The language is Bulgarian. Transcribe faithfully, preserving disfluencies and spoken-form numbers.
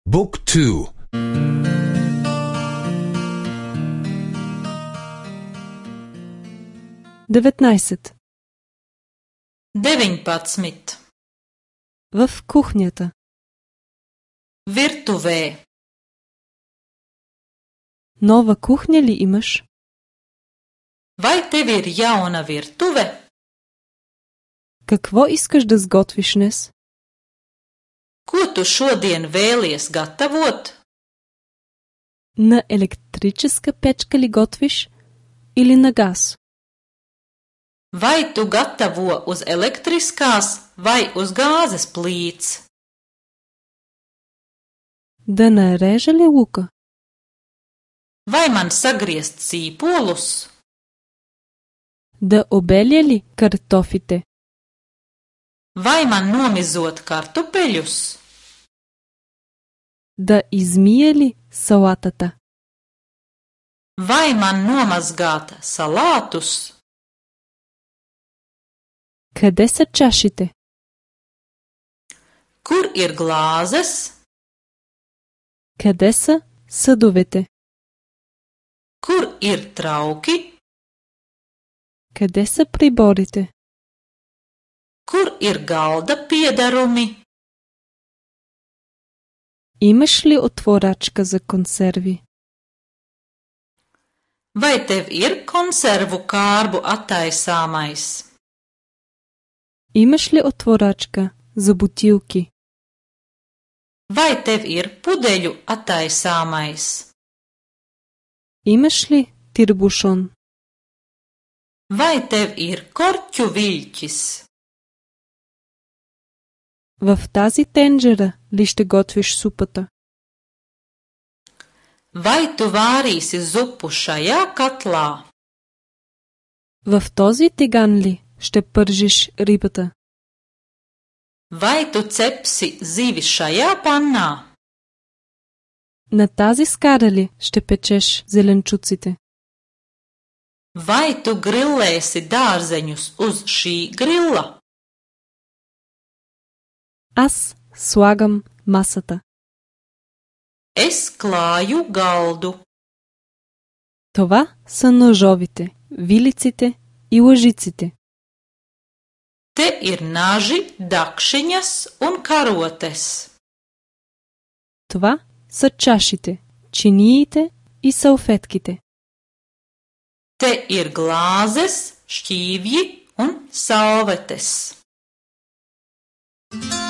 Book two. деветнайсет. деветнайсет. В кухнята. Virtuvē. Нова кухня ли имаш? Vai tev ir jauna virtuve? Какво искаш да сготвиш днес? Ko tu šodien vēlies gatavot? На електрическа печка ли готвиш или на газ? Vai tu gatavo uz elektriskās vai uz gāzes plīts? Да нарежа ли лука? Vai man sagriezt sīpolus? Да обеля ли картофите? Vai man nomizot kartupeļus? Да измия ли салатата? Vai man nomazgāt salātus? Къде са чашите? Kur ir glāzes? Къде са съдовете? Kur ir trauki? Къде са приборите? Kur ir galda piedarumi? Имаш ли отворачка за консерви? Vai tev ir konservu kārbu attaisāmais? Имаш ли отворачка за бутилки? Vai tev ir pudeļu attaisāmais? Имаш ли тирбушон? Vai tev ir korķu viļķis? В тази тенджера ли ще готвиш супата? Vai tu vārīsi zupu šajā katlā? В този тиган ли ще пържиш рибата? Vai tu cepsi zivi šajā pannā? На тази скара ли ще печеш зеленчуците? Vai tu grillēsi dārzeņus uz šī grilla? Аз слагам масата. Es klāju galdu. Това са ножовите, вилиците и лъжиците. Te ir naži, dakšiņas un karotes. Това са чашите, чиниите и салфетките. Te ir glāzes, šķīvji un salvetes.